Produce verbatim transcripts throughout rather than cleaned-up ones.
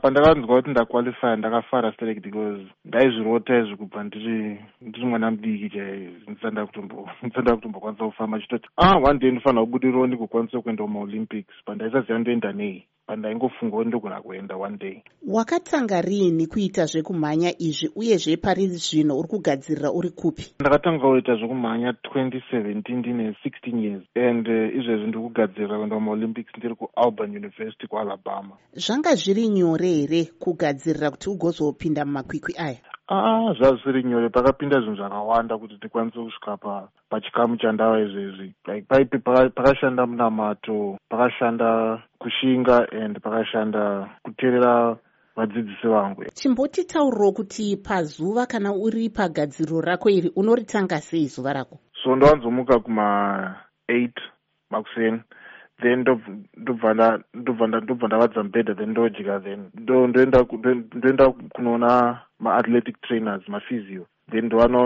pandakanzwa kuti ndaqualify ndakafara straight because ndaizvirota izvi kubva ndiri ndiri mwana mudiki chaiye ndisanda kutombo ndisanda kutombokwanisa kufamba chitoti ah one day ndinofanira kubudirirawo ndikukwanisa kuenda kumaolympics pandaisaziva ndoenda nei pandaingofungawo ndogona kuenda one day. Wakatanga rini kuita zvekumhanya izvi uyezve pari zvino uri kugadzirira uri kupi? Ndakatanga kuita zvekumhanya twenty seventeen ndine sixteen years and uh, izvezvi ndiri kugadzirira kuenda kumaolympics ndiri kuAuburn University kuAlabama. Zvanga zviri nyore here kugadzirira kuti ugozopinda mumakwikwi aya? Ah, zvazviri nyore. Pakapinda zvinhu zvakawanda kuti tikwanise kusvika pa pachikamu chandava izvezvi. Like paipi pakashanda munamato, pakashanda kushinga and pakashanda kuteerera vadzidzisi vangu. Chimbotitaurirawo kuti pazuva kana uri pagadziriro rako iri unoritanga sei zuva rako? So ndowanzomuka kuma eight makuseni. Then ndobva ndobva ndavadza mubhedha then ndodya then ndoenda ndoenda kunoona ma-athletic trainers maphysio then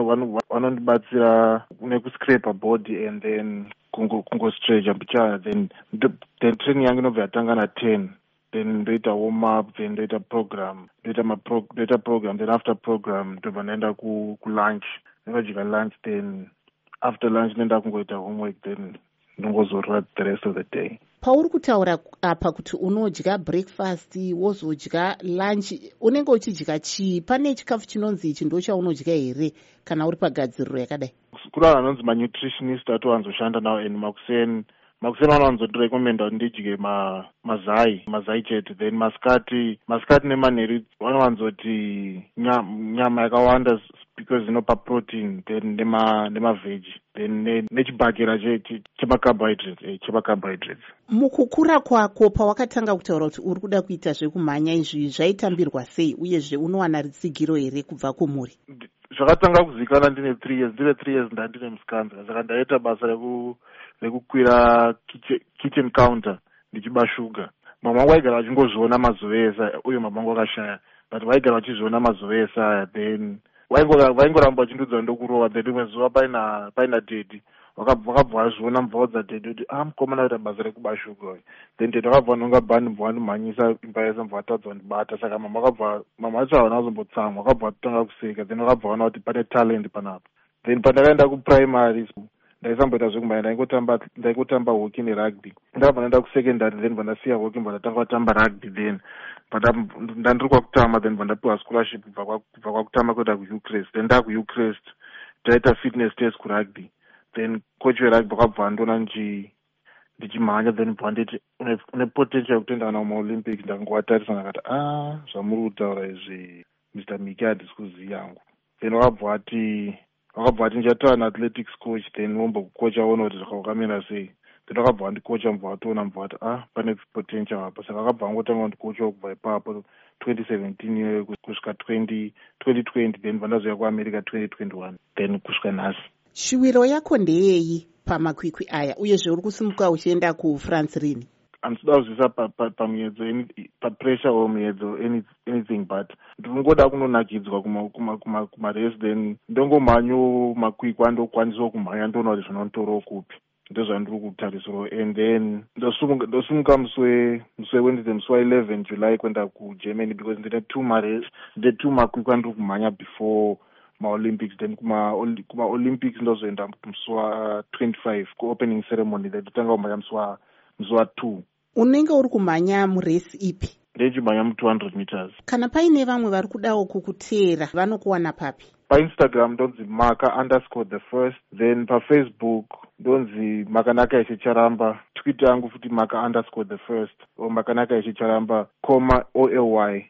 vanondibatsira nekuscraper body and then kungostretcha mbichana then then training yangu inobva yatanga na ten then ndoita warm up then ndoita program ndoita mapro ndoita program then after program ndobva ndaenda ku lunch ndodya lunch then after lunch ndoenda kungoita homework then ndongozorora the rest of the day. Pauri kutaura apa kuti unodya breakfast wozodya lunch unenge uchidya chii? Pane chikafu chinonzi ichi ndo chaunodya here kana uri pagadziriro yakadai? Kuna vanonzi manutritionist atowanzoshanda nawo and makuseni makuseni vanowanzotirekomenda kuti ndidye ma mazai mazai chete then masikati masikati nemanheru vanowanzoti nyama yakawanda because inopa protein then nema nemaveg then nechibhakera chemacarbohydrates chemacarbohydrates. Mukukura kwako pawakatanga kutaura kuti uri kuda kuita zvekumhanya izvi zvaitambirwa sei uyezve unowana ritsigiro here kubva kumhuri? Zvakatanga kuzivikanwa ndine three years ndine three years ndandine Muskanza saka ndaita basa reku rekukwira kitchen counter ndichibashuga. Mama wangu aigara achingozviona mazovesa uye mama wangu akashaya but vaigara vachizviona mazovesa aya then vaingoramba vachindudza ndokurova then rimwe zuva paina paina dedi vakabva vazviona mubva vadza dedi kuti ah mukomana aita basa rekubashuga then dedi vakabva vanonga bhani mbva vandimhanyisa imba yese mbva vatadza vandibata saka mama vakabva mama vacho havana kuzombotsamwa vakabva vatotanga kuseka then vakabva vaona kuti pane talent panapa then pandakaenda kuprimary ndaisamboita zvekumhanya ndaingotamba ndaingotamba hockey nerugby ndabva ndaenda kusecondary then vandasiya hockey mbva ndatanga kutamba rugby then ndandiri kwakutama then vandapiwa scholarship kubva kwakutama kuenda kuUcrest then ndaa kuUcrest ndaita fitness test kurugby then coach werugby vakabva vandiona ndichimhanya then bva nditi une potential yekutoenda kana kumaolympics ndakangovatarisa ndakati ah zvamuri kutaura izvi Mr Miki handisi kuziva yangu then vakabva vati vakabva vati ndichataura naathletics coach then vombokukocha aona kuti zvakakamira sei then vakabva vandikocha mbva vatoona mbva vati ah pane potential apa saka vakabva vangotanga kundikocha kubva ipapo twenty seventeen iyoyo kusvika twenty twenty then vandazouya kuamerica twenty twenty-one then kusvika nhasi. Shuwiro yako ndeyei pamakwikwi aya uyezve uri kusimuka uchienda kufrance rini? Handisida kuzivisa pamuedzo papressure or muedzo anything but ndikungoda kunonakidzwa kumarace then ndongomhanyo makwikwi andokwaniswa kumhanya ndoona kuti zvinonotorawo kupi ndozvandiri kutarisirawo and then ndosumuka musi wednesday musi wa-eleven July kuenda kuGermany because ndine two marace ndine two makwikwi andiri kumhanya before ma-Olympics then kuma-Olympics ndozoenda musi wa-twenty-five ku-opening ceremony then ndotanga kumhanya musi wa-two. Unenge uri kumhanya murace ipi? Ndechimhanya mu two hundred meters. Kana paine vamwe vari kudawo kukuteera vanokuwana papi? PaInstagram ndonzi maka underscore the first then paFacebook ndonzi makanaka ichicharamba Twitter yangu futi maka underscore the first o makanaka ichicharamba koma O L Y